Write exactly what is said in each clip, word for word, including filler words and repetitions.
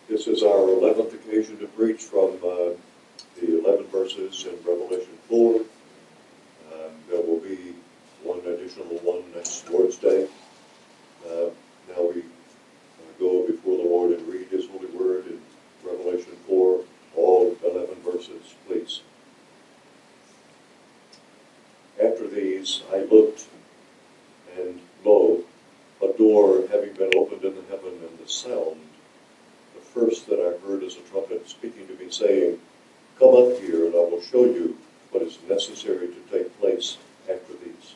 This is our eleventh occasion to preach from uh, the eleven verses in Revelation four. Um, there will be one additional one next Lord's Day. Uh, now we uh, go before the Lord and read His holy word in Revelation four, all eleven verses, please. After these I looked, and lo, a door having been opened in the heaven, and the sound, the first that I heard as a trumpet speaking to me, saying, Come up here, and I will show you what is necessary to take place after these.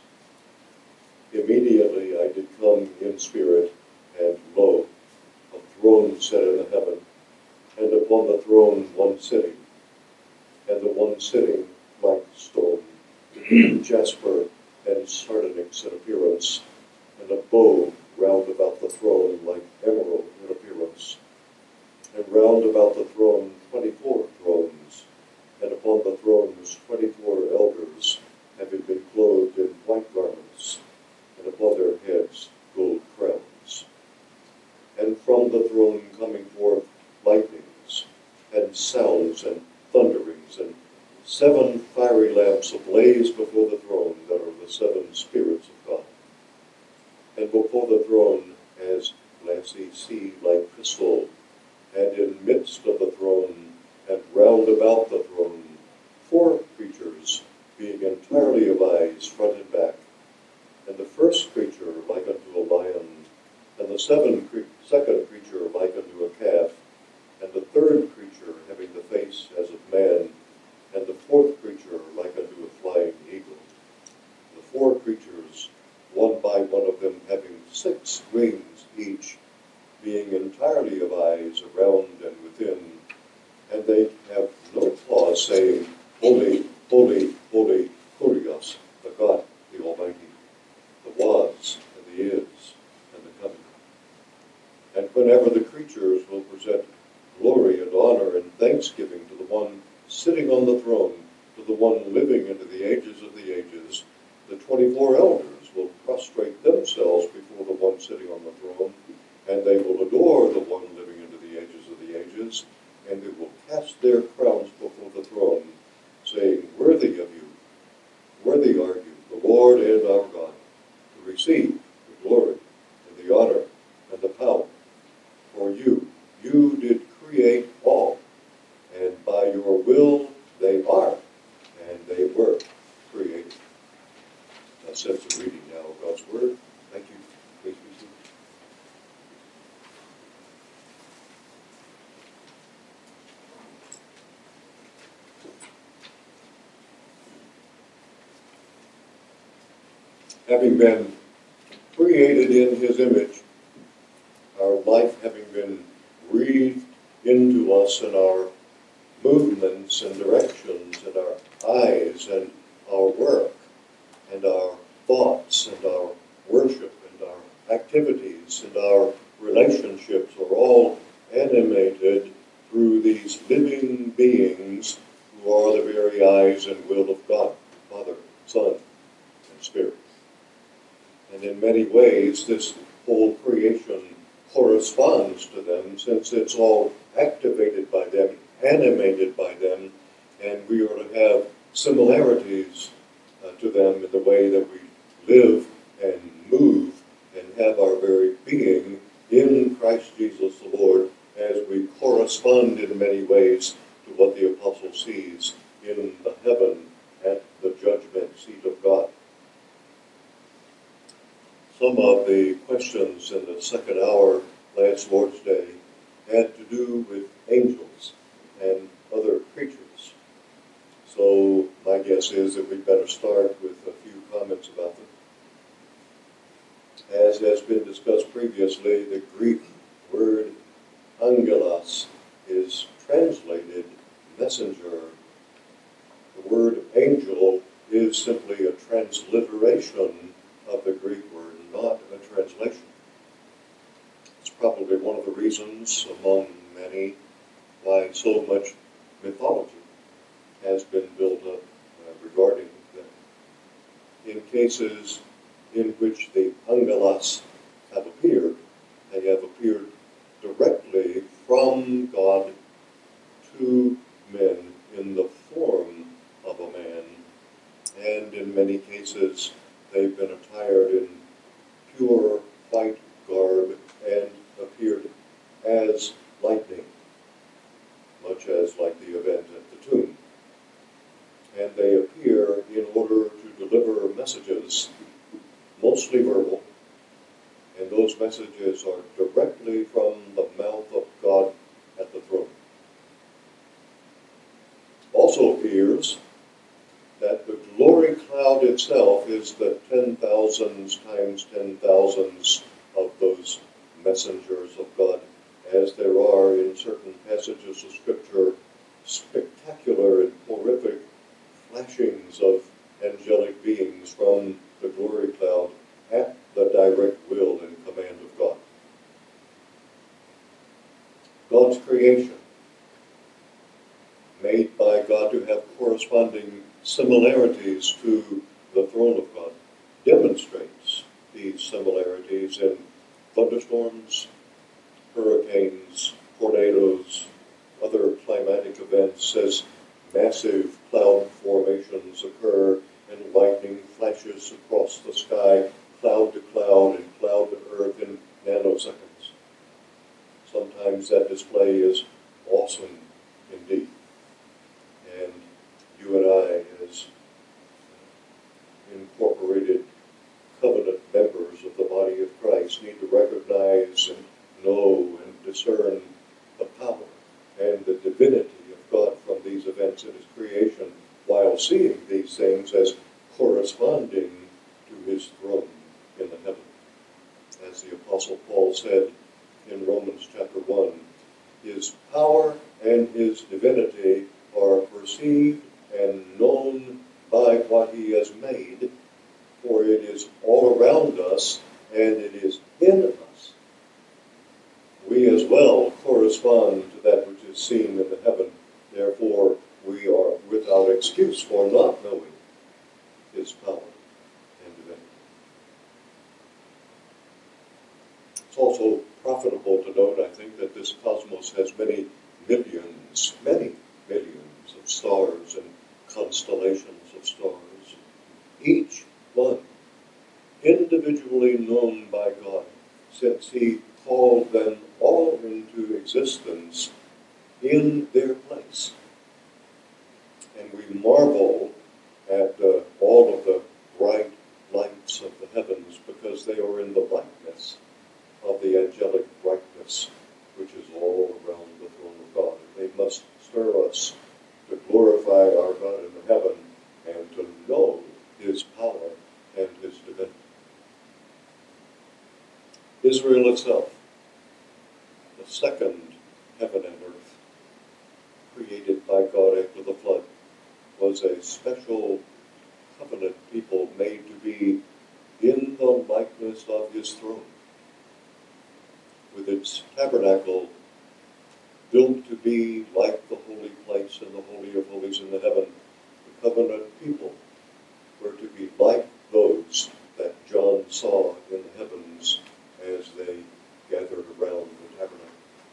Immediately I did come in spirit, and lo, a throne set in the heaven, and upon the throne one sitting, and the one sitting like stone, jasper and sardonyx in appearance, and a bow round about the throne like emerald in appearance. And round about the throne twenty-four thrones, and upon the thrones twenty-four elders, having been clothed in white garments, and upon their heads gold crowns. And from the throne coming forth lightnings, and sounds, and thunderings, and seven fiery lamps ablaze before the throne, that are the seven spirits of God. And before the throne as glassy sea like crystal, and in midst of the throne, and round about the throne, four creatures, being entirely of eyes, front and back. And the first creature like unto a lion, and the seven cre- second creature like unto a calf, and the third creature having the face as of man, and the fourth creature like unto a flying eagle. The four creatures, one by one of them having six wings each, being entirely of eyes around and within, and they have no claws, saying, Holy, holy, holy, Kurios, the God, the Almighty, the was, and the is, and the coming. And whenever the creatures will present glory and honor and thanksgiving to the one sitting on the throne, to the one living into the ages of the ages, the twenty-four elders will prostrate themselves before the one sitting on the throne, and they will adore the one living into the ages of the ages, and they will cast their crowns before the throne, saying, Worthy of you, worthy are you, the Lord and our God, to receive the glory and the honor and the power. For you, you did create all, and by your will they are, and they were created. That's the reading now of God's Word. Thank you. Please be seated. Having been created in His image, our life having been breathed into us, and our movements and directions, and our eyes and our work, and our thoughts, and our worship, and our activities, and our relationships are all animated through these living beings who are the very eyes and will of God, Father, Son, and Spirit. And in many ways, this whole creation corresponds to them, since it's all activated by them, animated by them, and we are to have similarities uh, to them in the way that we live and move and have our very being in Christ Jesus the Lord, as we correspond in many ways to what the apostle sees in the heaven at the judgment seat of God. Some of the questions in the second hour last Lord's Day had to do with angels and other creatures. So my guess is that we'd better start with a few comments about them. As has been discussed previously, the Greek word angelos is translated messenger. The word angel is simply a transliteration of the Greek word, not a translation. It's probably one of the reasons, among many, why so much mythology has been built up uh, regarding them. In cases in which the angelos have appeared, they have appeared directly from cases, they've been attired in pure white garb and appeared as lightning, much as like the event at the tomb. And they appear in order to deliver messages, mostly verbal, and those messages are directly from the mouth of God at the throne. Also appears that the glory cloud itself is the ten thousands times ten thousands of those messengers of God, as there are in certain passages of Scripture spectacular and horrific flashings of angelic beings from the glory cloud at the direct will and command of God. God's creation, made by God to have corresponding similarities to the throne of God, demonstrates these similarities in thunderstorms, hurricanes, tornadoes, other climatic events as massive cloud formations occur and lightning flashes across the sky, cloud to cloud and cloud to earth in nanoseconds. Sometimes that display is awesome indeed. And you and I, as incorporated covenant members of the body of Christ, need to recognize and know and discern the power and the divinity of God from these events in His creation, while seeing these things as corresponding to His throne in the heaven. As the Apostle Paul said in Romans chapter one, His power and His divinity are perceived and known by what He has made, for it is all around us and it is in us. We as well correspond to that which is seen in the heaven. Therefore, we are without excuse for not knowing His power and divinity. It's also profitable to note, I think, that this cosmos has many millions, many millions of stars and constellations of stars, each one individually known by God, since He called them all into existence in their place. And we marvel at uh, all of the bright lights of the heavens, because they are in the brightness of the angelic brightness which is all around the throne of God. And they must stir us to glorify our God in the heaven and to know His power and His divinity. Israel itself, the second heaven and earth, created by God after the flood, was a special covenant people made to be in the likeness of His throne, with its tabernacle built to be like the holy place and the Holy of Holies in the heaven. The covenant people were to be like those that John saw in the heavens as they gathered around the tabernacle.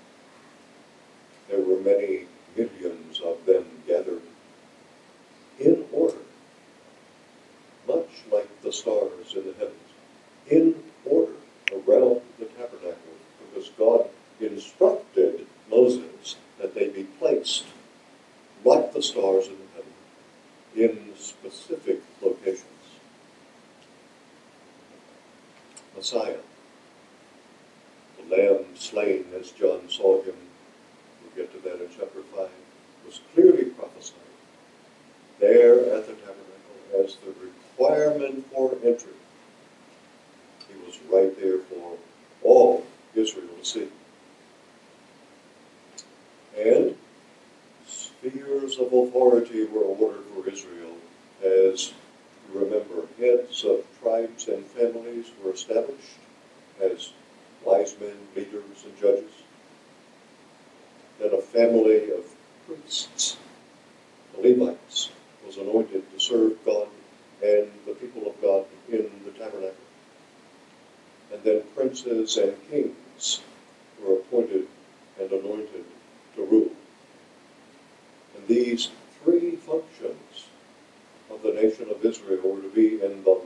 There were many millions of them gathered in order, much like the stars in the heavens, in order around the tabernacle, because God instructed Moses that they be placed like the stars in the heaven in specific locations. Messiah, the Lamb slain as John saw him, we'll get to that in chapter five, was clearly prophesied there at the tabernacle as the requirement for entry. He was right there for all Israel to see. And spheres of authority were ordered for Israel, as you remember, heads of tribes and families were established as wise men, leaders, and judges. Then a family of priests, the Levites, was anointed to serve God and the people of God in the tabernacle. And then princes and kings were appointed and anointed to rule. And these three functions of the nation of Israel were to be in the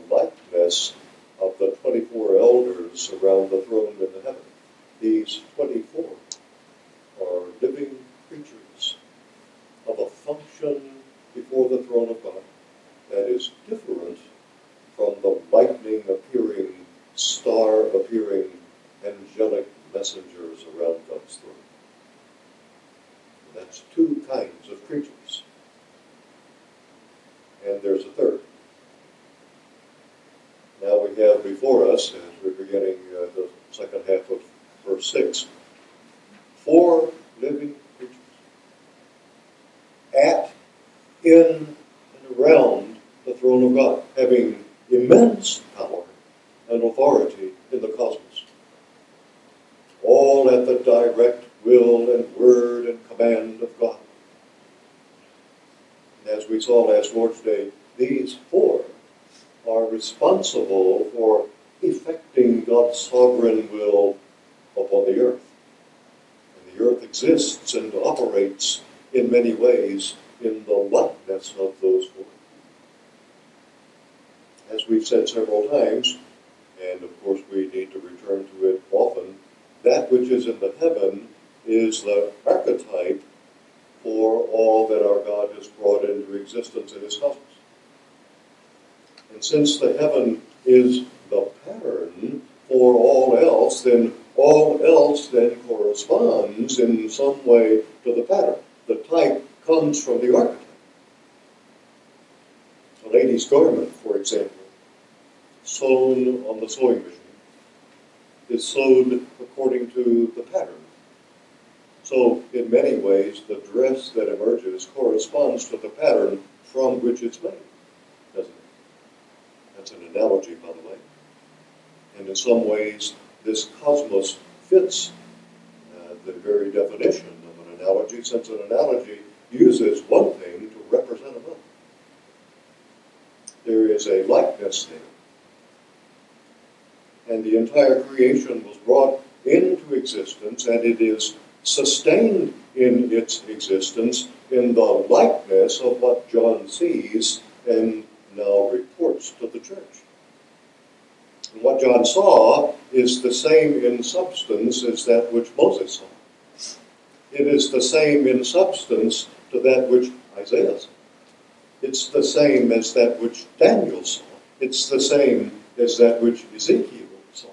the throne in the heaven. These twenty-four are living creatures of a function before the throne of God that is different from the lightning appearing, star appearing, angelic messengers around God's throne. That's two kinds of creatures. And there's a third. Now we have before us, as we're beginning uh, the second half of verse six, four living creatures at, in, and around the throne of God, having immense power and authority in the cosmos, all at the direct will and word and command of God. And as we saw last Lord's Day, these four are responsible for effecting God's sovereign will upon the earth. And the earth exists and operates in many ways in the likeness of those four. As we've said several times, and of course we need to return to it often, that which is in the heaven is the archetype for all that our God has brought into existence in his cosmos. And since the heaven is the pattern for all else, then all else then corresponds in some way to the pattern. The type comes from the archetype. A lady's garment, for example, sewn on the sewing machine, is sewed according to the pattern. So, in many ways, the dress that emerges corresponds to the pattern from which it's made, doesn't it? That's an analogy, by the way. And in some ways, this cosmos fits uh, the very definition of an analogy, since an analogy uses one thing to represent another. There is a likeness there. And the entire creation was brought into existence, and it is sustained in its existence in the likeness of what John sees and now reports to the church. And what John saw is the same in substance as that which Moses saw. It is the same in substance to that which Isaiah saw. It's the same as that which Daniel saw. It's the same as that which Ezekiel saw.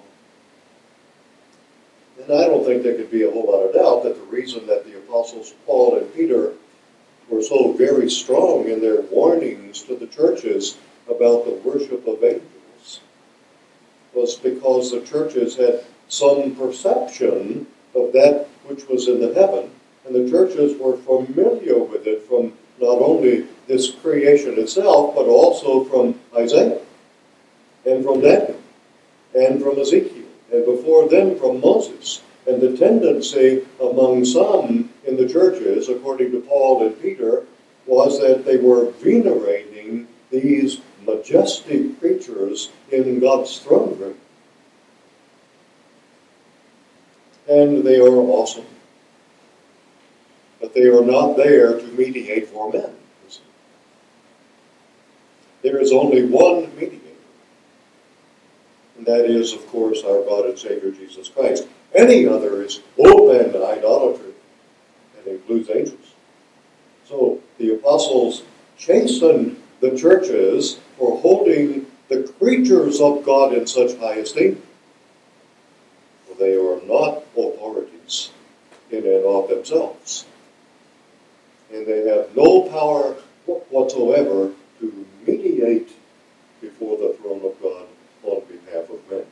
And I don't think there could be a whole lot of doubt that the reason that the apostles Paul and Peter were so very strong in their warnings to the churches about the worship of angels was because the churches had some perception of that which was in the heaven, and the churches were familiar with it from not only this creation itself, but also from Isaiah, and from Daniel, and from Ezekiel, and before them from Moses. And the tendency among some in the churches, according to Paul and Peter, was that they were venerating these majestic creatures in God's throne room. And they are awesome. But they are not there to mediate for men. There is only one mediator. And that is, of course, our God and Savior Jesus Christ. Any other is open idolatry, and includes angels. So the apostles chastened the churches for holding the creatures of God in such high esteem. For they are not authorities in and of themselves. And they have no power whatsoever to mediate before the throne of God on behalf of men.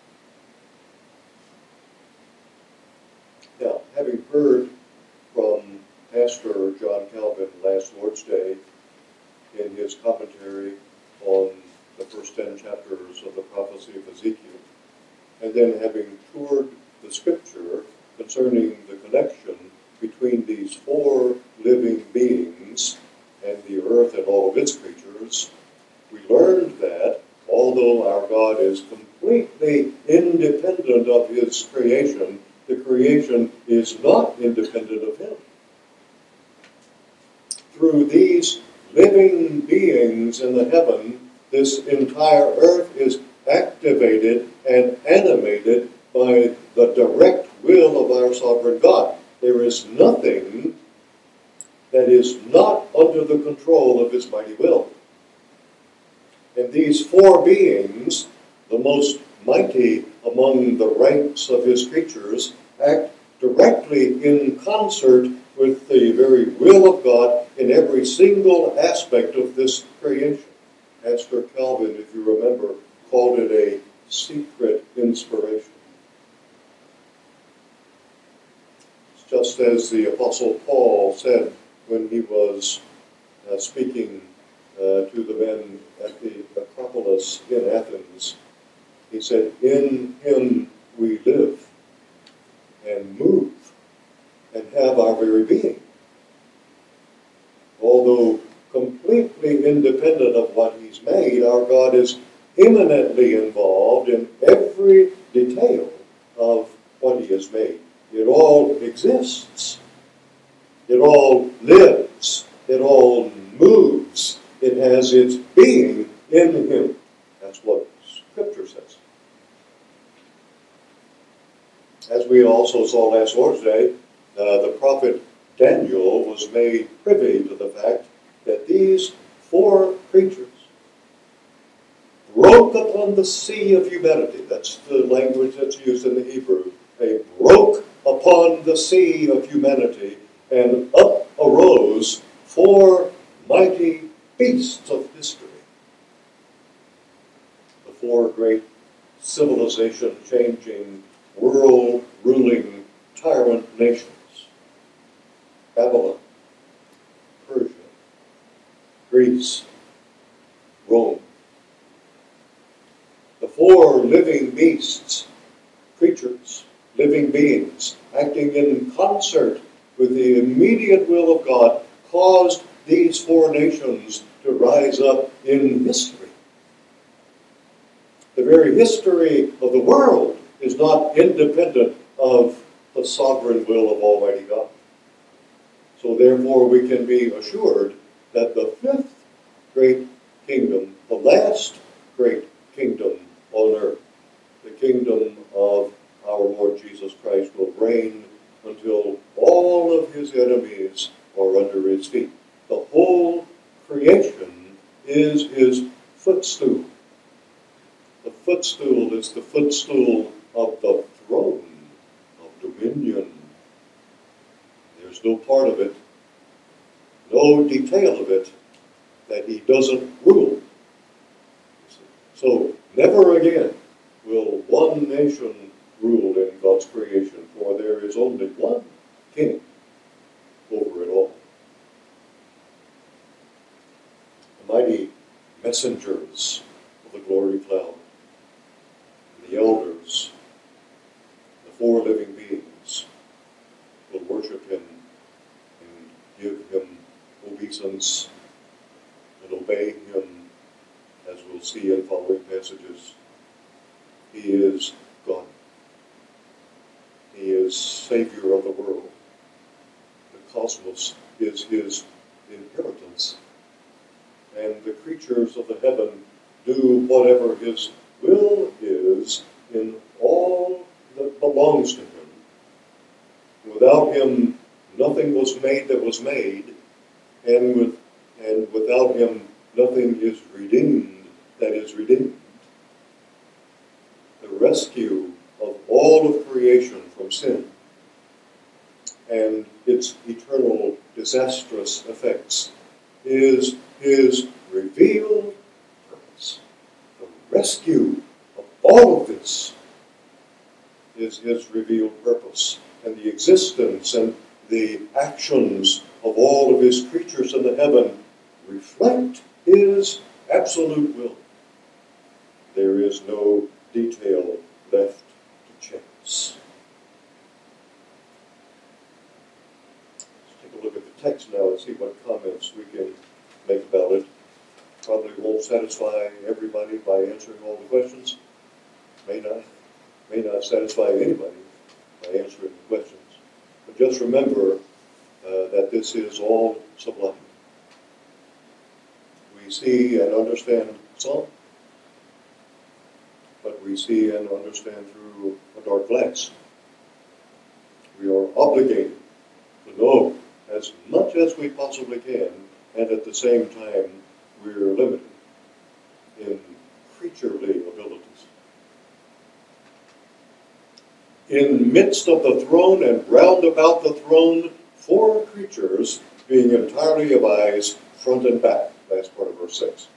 Now, having heard from Pastor John Calvin last Lord's Day in his commentary on the first ten chapters of the prophecy of Ezekiel, and then having toured the scripture concerning the connection between these four living beings and the earth and all of its creatures, we learned that although our God is completely independent of his creation, the creation is not independent of him. Through these living beings in the heaven, this entire earth is activated and animated by the direct will of our sovereign God. There is nothing that is not under the control of his mighty will. And these four beings, the most mighty among the ranks of his creatures, act directly in concert with the very will of God in every single aspect of this creation. Pastor Calvin, if you remember, called it a secret inspiration. It's just as the Apostle Paul said when he was uh, speaking uh, to the men at the Acropolis in Athens. He said, "In him we live and move and have our very being." Although completely independent of what he's made, our God is immanently involved in every detail of what he has made. It all exists. It all lives. It all moves. It has its being in him. That's what Scripture says. As we also saw last Lord's Day, uh, the prophet Daniel was made privy to the fact that these four creatures broke upon the sea of humanity. That's the language that's used in the Hebrew. They broke upon the sea of humanity, and up arose four mighty beasts of history. The four great civilization-changing, world-ruling tyrant nations. Babylon, Persia, Greece, Rome. The four living beasts, creatures, living beings, acting in concert with the immediate will of God, caused these four nations to rise up in history. The very history of the world is not independent of the sovereign will of Almighty God. So therefore we can be assured that the fifth great kingdom, the last great kingdom on earth, the kingdom of our Lord Jesus Christ, will reign until all of his enemies are under his feet. The whole creation is his footstool. The footstool is the footstool of the throne of dominion. There's no part of it, no detail of it, that he doesn't rule. So never again will one nation rule in God's creation, for there is only one king over it all. The mighty messengers of the glory cloud, the elders, the four living beings, will worship him and give him obeisance and obey him, as we'll see in following passages. He is God. He is Savior of the world. The cosmos is his inheritance. And the creatures of the heaven do whatever his will is in all that belongs to him. Without him, nothing was made that was made, and with and without him, nothing is redeemed that is redeemed. The rescue of all of creation from sin and its eternal disastrous effects is his revealed purpose. The rescue of all of this is his revealed purpose, and the existence and the actions of all of his creatures in the heaven reflect his absolute will. There is no detail left to chance. Let's take a look at the text now and see what comments we can make about it. Probably won't satisfy everybody by answering all the questions. May not, may not satisfy anybody by answering the questions. But just remember uh, that this is all sublime. We see and understand some, but we see and understand through a dark glass. We are obligated to know as much as we possibly can, and at the same time, we're limited in creaturely abilities. In midst of the throne and round about the throne, four creatures being entirely of eyes, front and back. Last part of verse six.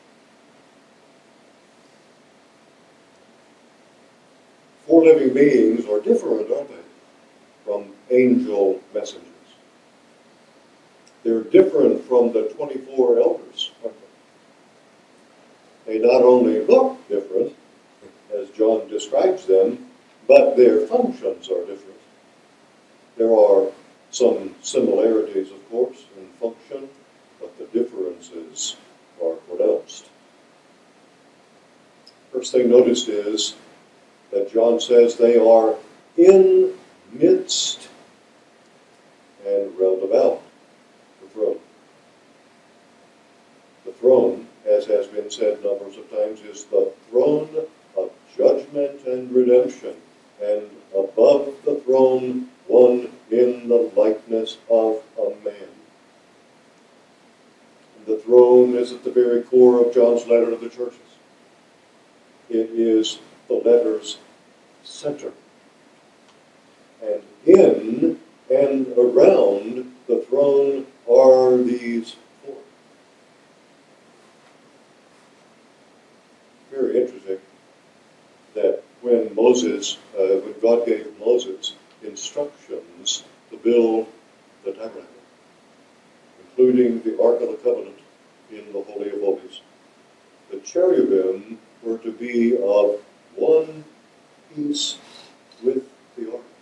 Four living beings are different, aren't they, from angel messengers? They're different from the twenty-four elders, aren't they? They not only look different, as John describes them, but their functions are different. There are some similarities, of course, in function, but the differences are pronounced. First thing noticed is that John says they are in midst and round about the throne. The throne, as has been said numbers of times, is the throne of judgment and redemption, and above the throne, one in the likeness of a man. The throne is at the very core of John's letter to the churches. It is the letter's center. And in and around the throne are these four. Very interesting that when Moses, uh, when God gave Moses instructions to build the tabernacle, including the Ark of the Covenant in the Holy of Holies, the cherubim were to be of one piece with the ark.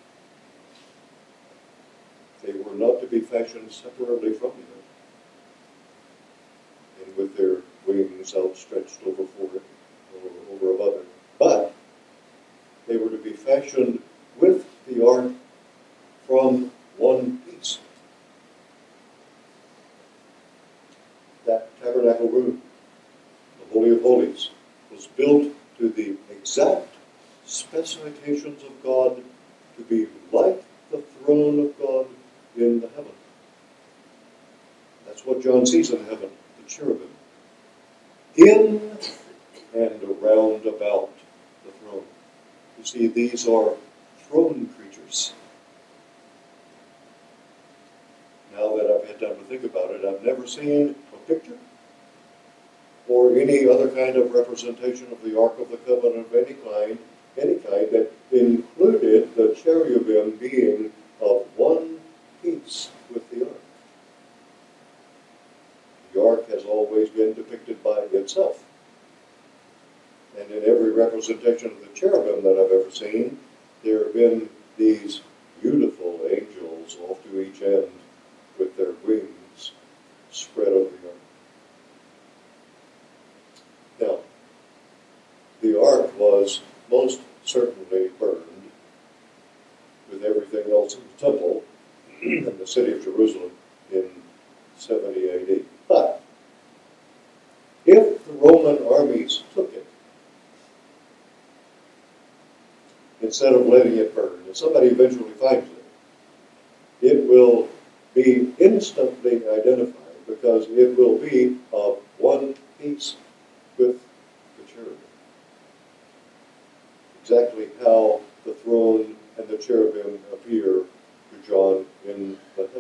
They were not to be fashioned separately from the ark, and with their wings outstretched over for it, or over above it. But they were to be fashioned with the ark from one piece. That tabernacle room, the Holy of Holies, was built to the exact specifications of God to be like the throne of God in the heaven. That's what John sees in heaven, the cherubim. In and around about the throne. You see, these are throne creatures. Now that I've had time to think about it, I've never seen a picture or any other kind of representation of the Ark of the Covenant of any kind, any kind that included the cherubim being of one piece with the ark. The ark has always been depicted by itself. And in every representation of the cherubim that I've ever seen, there have been these beautiful angels off to each end with their wings spread over the ark. Now, the ark was most certainly burned with everything else in the temple in the city of Jerusalem in seventy A D. But if the Roman armies took it, instead of letting it burn, and somebody eventually finds it, it will be instantly identified because it will be of one piece with the cherubim. Exactly how the throne and the cherubim appear to John in the heaven.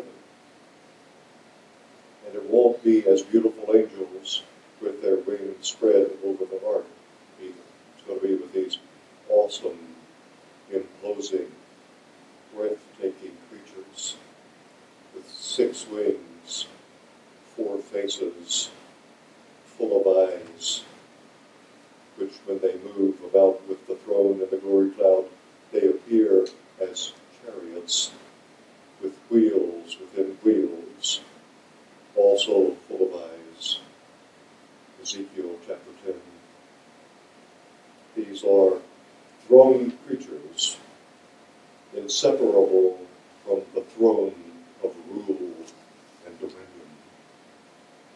And it won't be as beautiful angels with their wings spread over the ark either. It's going to be with these awesome, imposing, breathtaking creatures with six wings, four faces, full of eyes, which when they move about with the throne and the glory cloud, they appear as chariots with wheels within wheels, also full of eyes. Ezekiel chapter ten. These are throne creatures, inseparable from the throne of rule and dominion.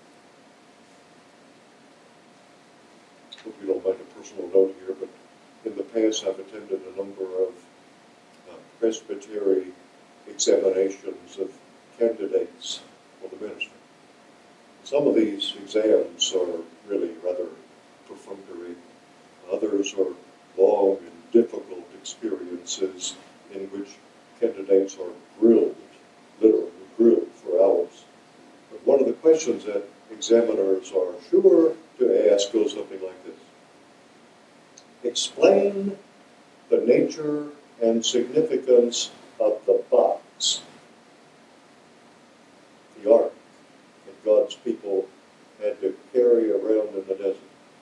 Hope you don't mind a personal note here, but in past, I've attended a number of uh, presbytery examinations of candidates for the ministry. Some of these exams are really rather perfunctory. Others are long and difficult experiences in which candidates are grilled, literally grilled for hours. But one of the questions that examiners are sure to ask goes something like this. Explain the nature and significance of the box, the ark, that God's people had to carry around in the desert.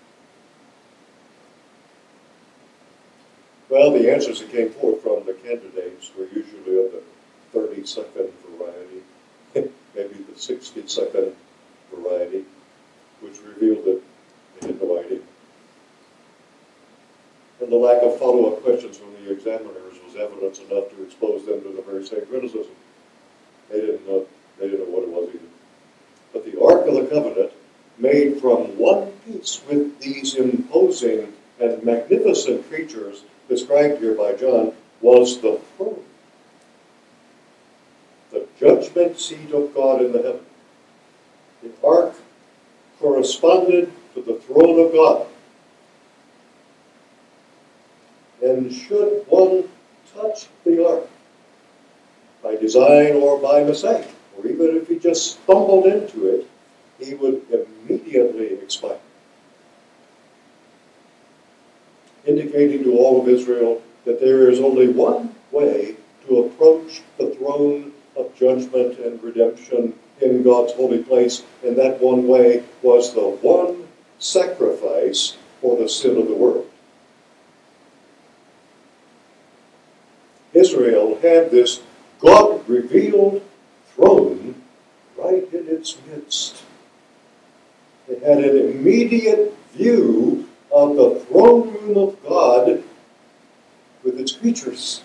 Well, the answers that came forth from the candidates were usually of the thirty-second variety, maybe the sixty-second variety, which revealed that they had no idea. And the lack of follow-up questions from the examiners was evidence enough to expose them to the very same criticism. They didn't know, they didn't know what it was either. But the Ark of the Covenant, made from one piece with these imposing and magnificent creatures described here by John, was the throne, the judgment seat of God in the heaven. The Ark corresponded to the throne of God. And should one touch the Ark, by design or by mistake, or even if he just stumbled into it, he would immediately expire. Indicating to all of Israel that there is only one way to approach the throne of judgment and redemption in God's holy place, and that one way was the one sacrifice for the sin of the world. Israel had this God-revealed throne right in its midst. They had an immediate view of the throne room of God with its creatures.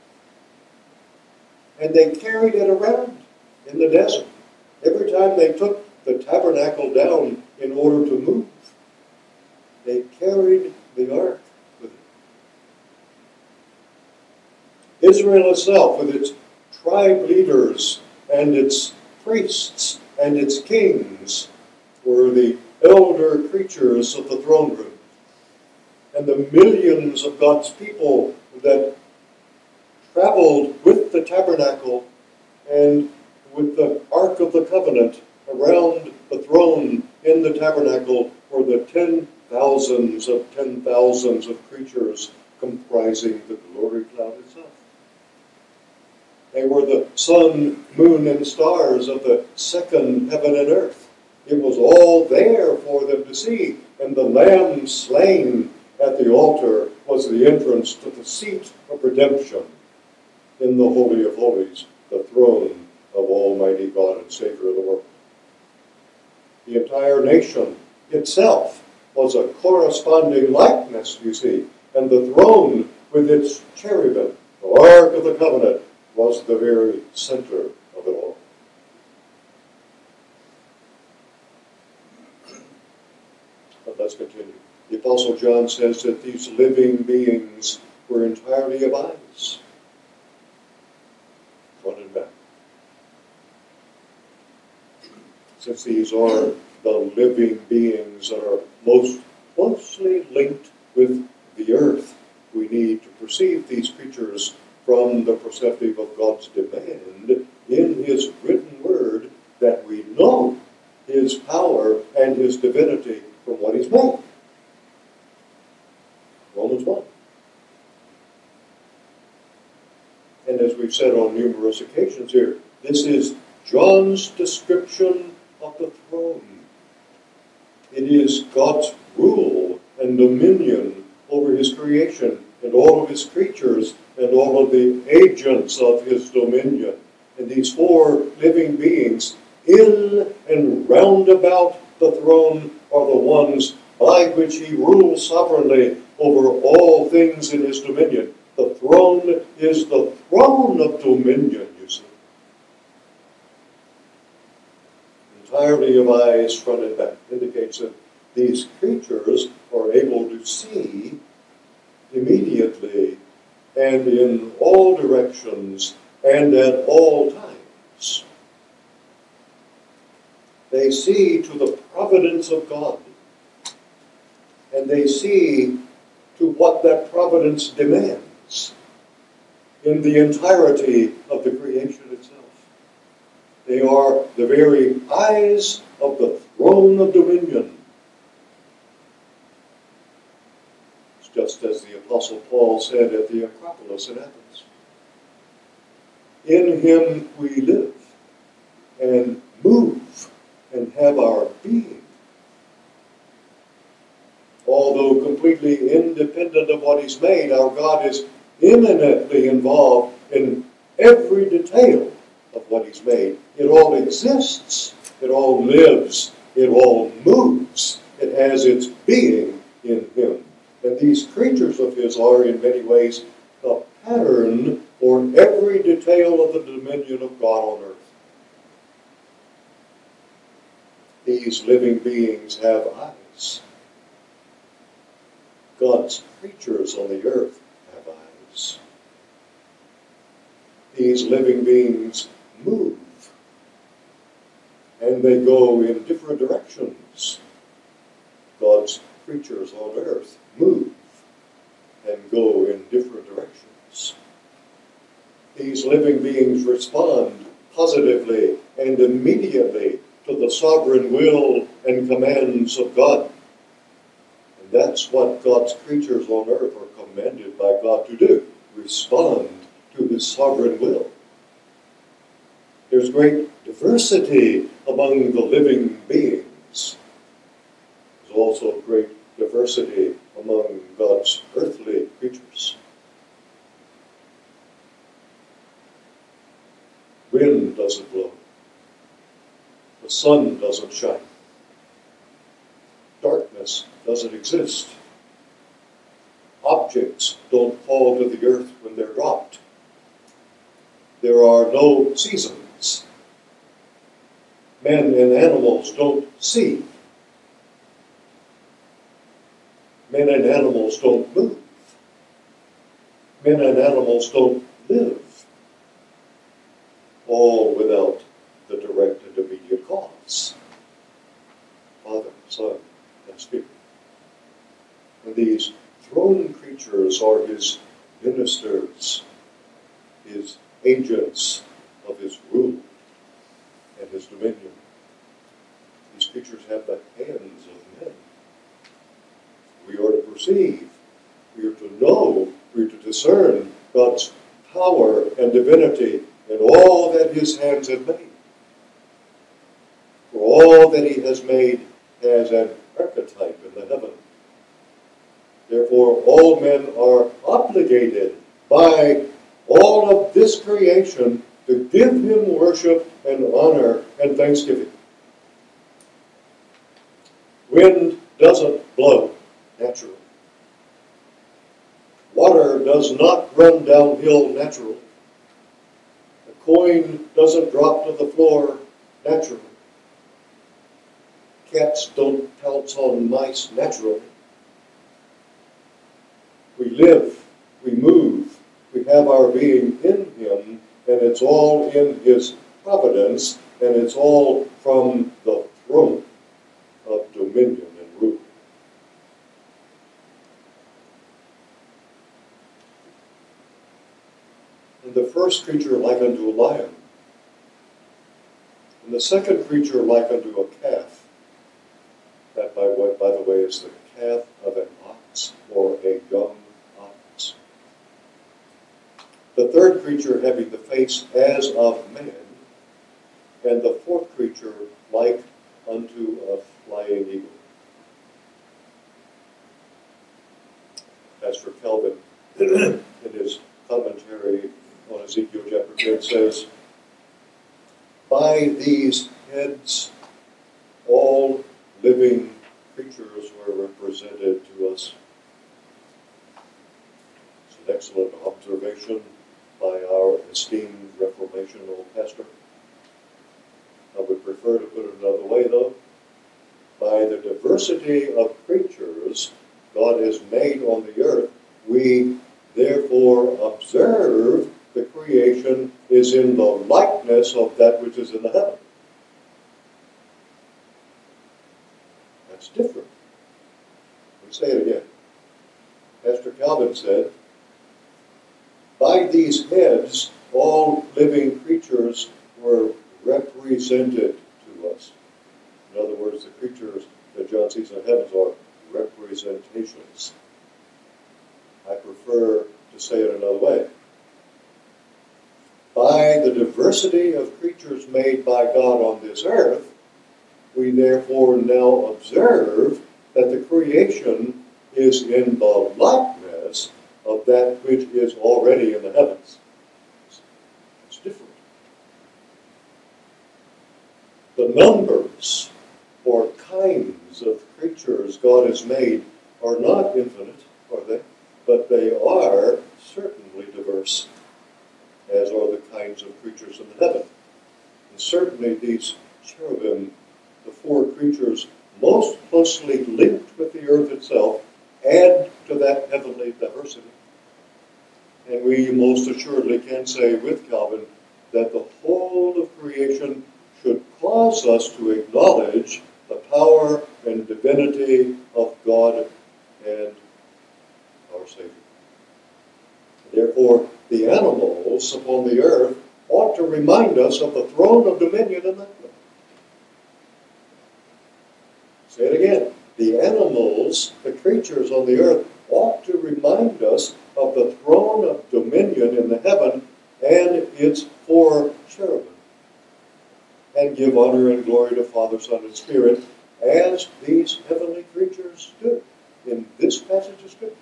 And they carried it around in the desert. Every time they took the tabernacle down in order to move, they carried the ark with it. Israel itself, with its tribe leaders and its priests and its kings, were the elder creatures of the throne room. And the millions of God's people that traveled with the tabernacle and with the Ark of the Covenant around the throne in the tabernacle were the ten thousands of ten thousands of creatures comprising the glory cloud itself. They were the sun, moon, and stars of the second heaven and earth. It was all there for them to see, and the Lamb slain at the altar was the entrance to the seat of redemption in the Holy of Holies, the throne of Almighty God and Savior of the world. The entire nation itself was a corresponding likeness, you see, and the throne with its cherubim, the Ark of the Covenant, was the very center of it all. But let's continue. The Apostle John says that these living beings were entirely of eyes, front and back. Since these are the living beings that are most closely linked with the earth, we need to perceive these creatures from the perspective of God's demand in His written word that we know His power and His divinity from what He's made. Romans one. And as we've said on numerous occasions here, this is John's description of the throne. It is God's rule and dominion over His creation and all of His creatures and all of the agents of His dominion. And these four living beings in and round about the throne are the ones by which He rules sovereignly over all things in His dominion. The throne is the throne of dominion, you see. Entirely of eyes, front and back, indicates that these creatures are able to see immediately immediately and in all directions and at all times. They see to the providence of God, and they see to what that providence demands in the entirety of the creation itself. They are the very eyes of the throne of dominion. It's just as the Apostle Paul said at the Acropolis in Athens. In him we live and move and have our being. Although completely independent of what he's made, our God is immanently involved in every detail of what he's made. It all exists. It all lives. It all moves. It has its being in him. And these creatures of his are in many ways a pattern for every detail of the dominion of God on earth. These living beings have eyes. God's creatures on the earth have eyes. These living beings move, and they go in different directions. God's creatures on earth move and go in different directions. These living beings respond positively and immediately to the sovereign will and commands of God. And that's what God's creatures on earth are commanded by God to do, respond to his sovereign will. There's great diversity among the living beings. There's also great diversity among God's earthly creatures. Wind doesn't blow. The sun doesn't shine. Darkness doesn't exist. Objects don't fall to the earth when they're dropped. There are no seasons. Men and animals don't see. Men and animals don't move. Men and animals don't live. All without the direct and immediate cause. Father, Son, and Spirit. And these throne creatures are his ministers, his agents of his rule and his dominion. These creatures have the hands of men. We are to perceive, we are to know, we are to discern God's power and divinity in all that his hands have made. For all that he has made has an archetype in the heaven. Therefore, all men are obligated by all of this creation to give him worship and honor and thanksgiving. Wind doesn't blow naturally. Water does not run downhill naturally. A coin doesn't drop to the floor naturally. Cats don't pounce on mice naturally. We live, we move, we have our being in him, and it's all in his providence, and it's all from the throne of dominion and rule. And the first creature like unto a lion, and the second creature like unto a calf. That, by, by the way, is the calf of an ox or a young ox. The third creature having the face as of man, and the fourth creature like unto a flying eagle. Pastor Calvin, in his commentary on Ezekiel chapter ten, says, by these heads all living creatures were represented to us. It's an excellent observation by our esteemed reformational pastor. I would prefer to put it another way, though. By the diversity of creatures God has made on the earth, we Therefore observe the creation is in the likeness of that which is in the heaven. That's different. Let me say it again. Pastor Calvin said, by these heads, all living creatures were represented to us. In other words, the creatures that John sees in the heavens are representations. I prefer to say it another way. By the diversity of creatures made by God on this earth, we therefore now observe that the creation is in the likeness of that which is already in the heavens. It's different. The numbers or kinds of creatures God has made are not infinite, are they? But they are certainly diverse, as are the kinds of creatures in the heaven. And certainly these cherubim, the four creatures most closely linked with the earth itself, add to that heavenly diversity. And we most assuredly can say with Calvin that the whole of creation should cause us to acknowledge the power and divinity of God and our Savior. Therefore, the animals upon the earth ought to remind us of the throne of dominion in the heaven. Say it again. The animals, the creatures on the earth, ought to remind us of the throne of dominion in the heaven and its four cherubim, and give honor and glory to Father, Son, and Spirit, as these heavenly creatures do in this passage of Scripture.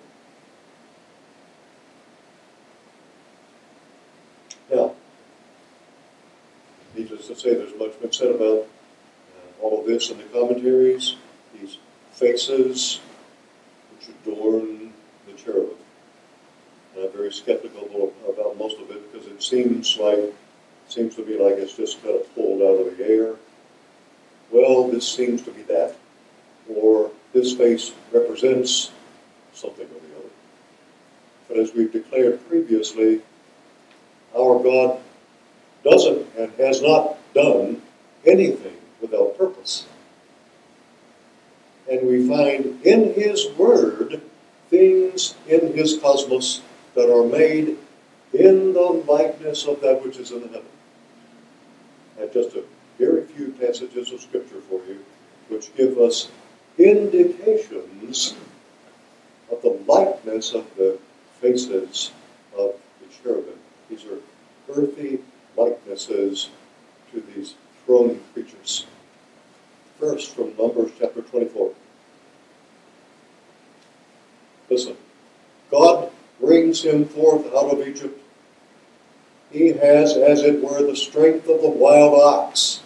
Now, needless to say, there's much been said about uh, all of this in the commentaries, these faces which adorn the cherubim. And I'm very skeptical about most of it because it seems like, it seems to me like it's just kind of pulled out of the air. Well, this seems to be that. Or this face represents something or the other. But as we've declared previously, our God doesn't and has not done anything without purpose. And we find in His Word things in His cosmos that are made in the likeness of that which is in the heaven. I have just a very few passages of Scripture for you which give us indications of the likeness of the faces of the cherubim. These are earthy likenesses to these throne creatures. First, from Numbers chapter twenty-four. Listen. God brings him forth out of Egypt. He has, as it were, the strength of the wild ox.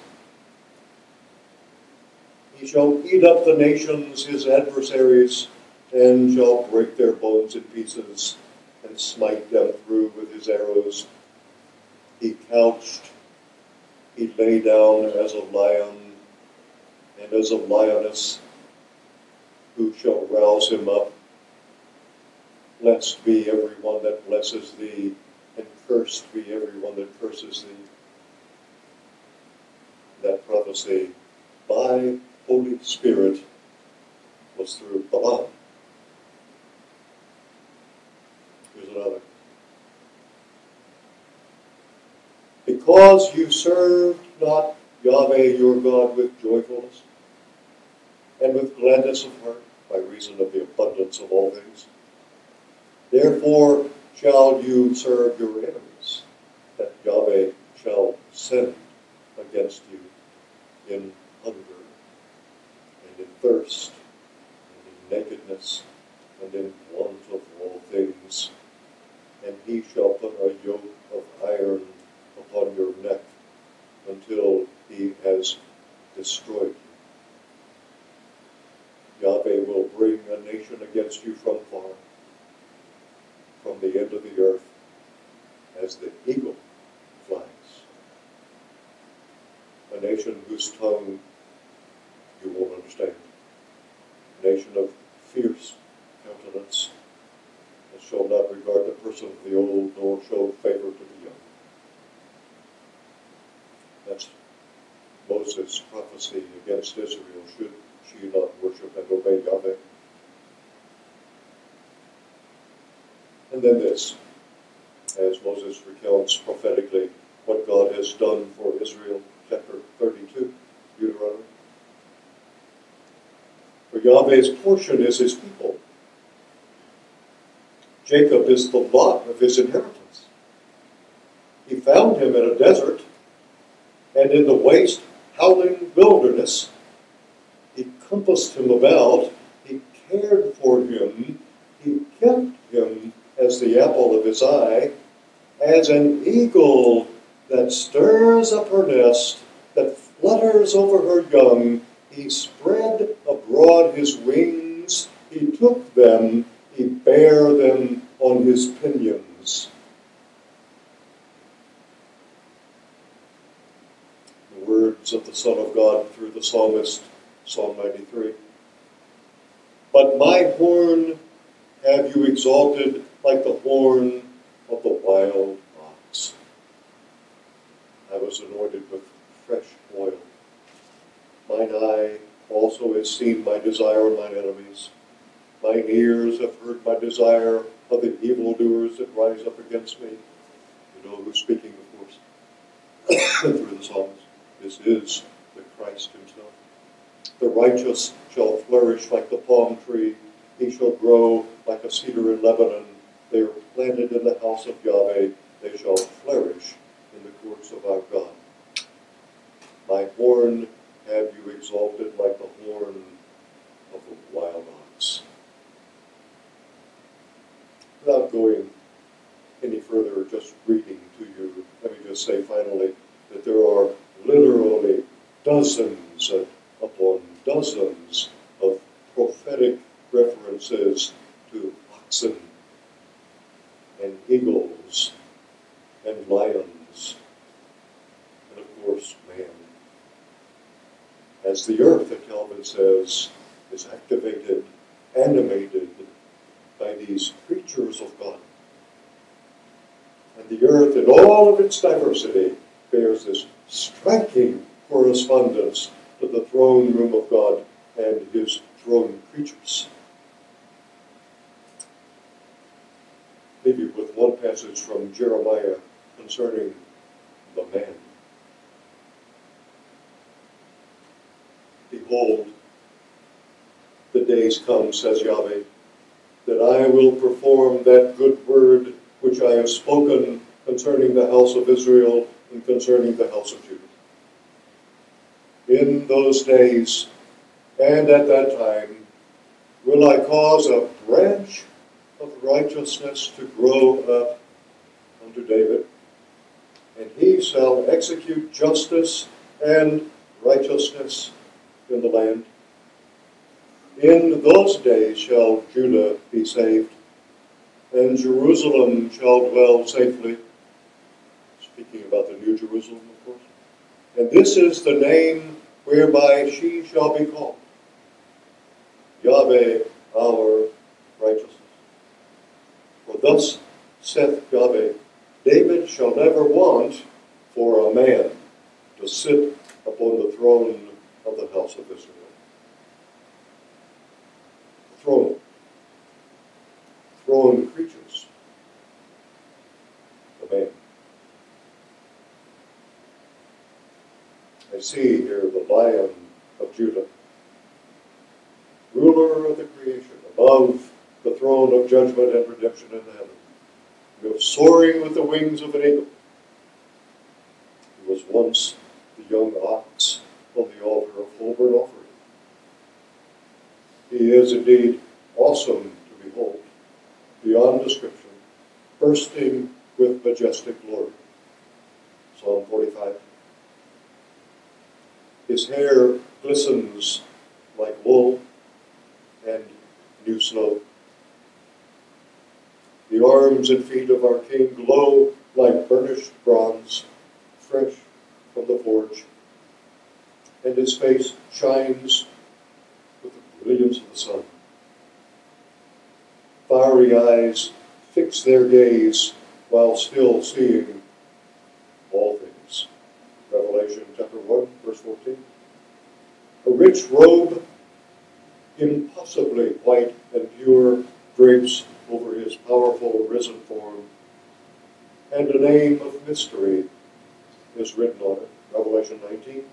He shall eat up the nations, his adversaries, and shall break their bones in pieces, and smite them through with his arrows. He couched, he lay down as a lion, and as a lioness, who shall rouse him up? Blessed be every one that blesses thee, and cursed be every one that curses thee. That prophecy by Holy Spirit was through Balaam. Here's another. Because you served not Yahweh your God with joyfulness and with gladness of heart by reason of the abundance of all things, therefore shall you serve your enemies, that Yahweh shall send against you in hunger and in thirst and in nakedness and in want of all things. And he shall put a yoke of iron upon your neck until he has destroyed you. Yahweh will bring a nation against you from far, from the end of the earth, as the eagle flies. A nation whose tongue you won't understand. A nation of fierce countenance, as shall not regard the person of the old, nor show favor to the young. That's Moses' prophecy against Israel. Should she not worship and obey Yahweh? And then this, as Moses recounts prophetically what God has done for Israel, chapter thirty-two, Deuteronomy. For Yahweh's portion is his people. Jacob is the lot of his inheritance. He found him in a desert and in the waste, howling wilderness. He compassed him about. He cared for him. He kept him as the apple of his eye, as an eagle that stirs up her nest, that flutters over her young. He spread abroad his wings. He took them. He bare them on his pinions. The words of the Son of God through the psalmist, Psalm ninety-three. But my horn have you exalted like the horn of the wild ox. I was anointed with fresh oil. Mine eye also has seen my desire in mine enemies. Mine ears have heard my desire of the evildoers that rise up against me. You know who's speaking, of course, through the psalmist. This is the Christ himself. The righteous shall flourish like the palm tree. He shall grow like a cedar in Lebanon. They are planted in the house of Yahweh. They shall flourish in the courts of our God. My horn have you exalted like the horn of a wild ox. Without going any further, just reading to you, let me just say finally that there are literally dozens upon dozens of prophetic references to oxen and eagles and lions and, of course, man. As the earth, that Calvin says, is activated, animated by these creatures of God. And the earth, in all of its diversity, bears this striking correspondence to the throne room of God and his throne creatures. Leave you with one passage from Jeremiah concerning the man. Behold, the days come, says Yahweh, that I will perform that good word which I have spoken concerning the house of Israel and concerning the house of Judah. In those days and at that time will I cause a branch of righteousness to grow up unto David, and he shall execute justice and righteousness in the land. In those days shall Judah be saved, and Jerusalem shall dwell safely. Speaking about the New Jerusalem, of course. And this is the name whereby she shall be called, Yahweh our righteousness. For thus saith Yahweh, David shall never want for a man to sit upon the throne of the house of Israel. The throne. Throne creatures. The man. I see here the Lion of Judah, ruler of the creation, above the throne of judgment and redemption in the heaven. He goes soaring with the wings of an eagle. He was once the young ox on the altar of whole burnt offering. He is indeed awesome to behold, beyond description, bursting with majestic glory. Psalm forty-five. His hair glistens like wool and new snow. The arms and feet of our King glow like burnished bronze, fresh from the forge, and his face shines with the brilliance of the sun. Fiery eyes fix their gaze while still seeing all things. Revelation chapter one, verse fourteen. A rich robe, impossibly white and pure, drapes over his powerful risen form, and a name of mystery is written on it. Revelation nineteen.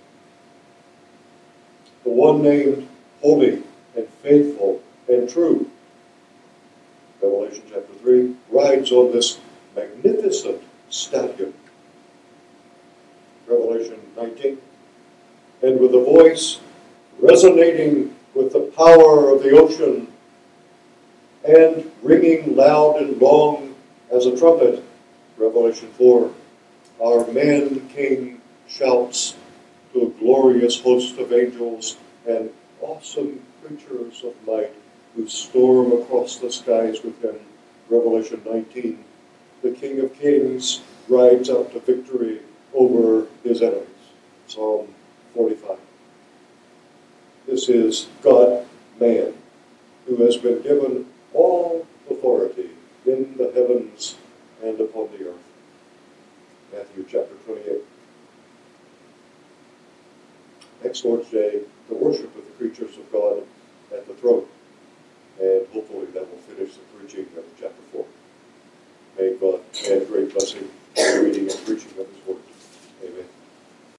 The one named Holy and Faithful and True, Revelation chapter three, rides on this magnificent stallion. Revelation nineteen. And with a voice resonating with the power of the ocean and ringing loud and long as a trumpet, Revelation four, our man-king shouts to a glorious host of angels and awesome creatures of might who storm across the skies with him. Revelation nineteen, the King of Kings rides out to victory over his enemies. Psalm forty-five. This is God-man, who has been given all authority in the heavens and upon the earth. Matthew chapter twenty-eight. Next Lord's Day,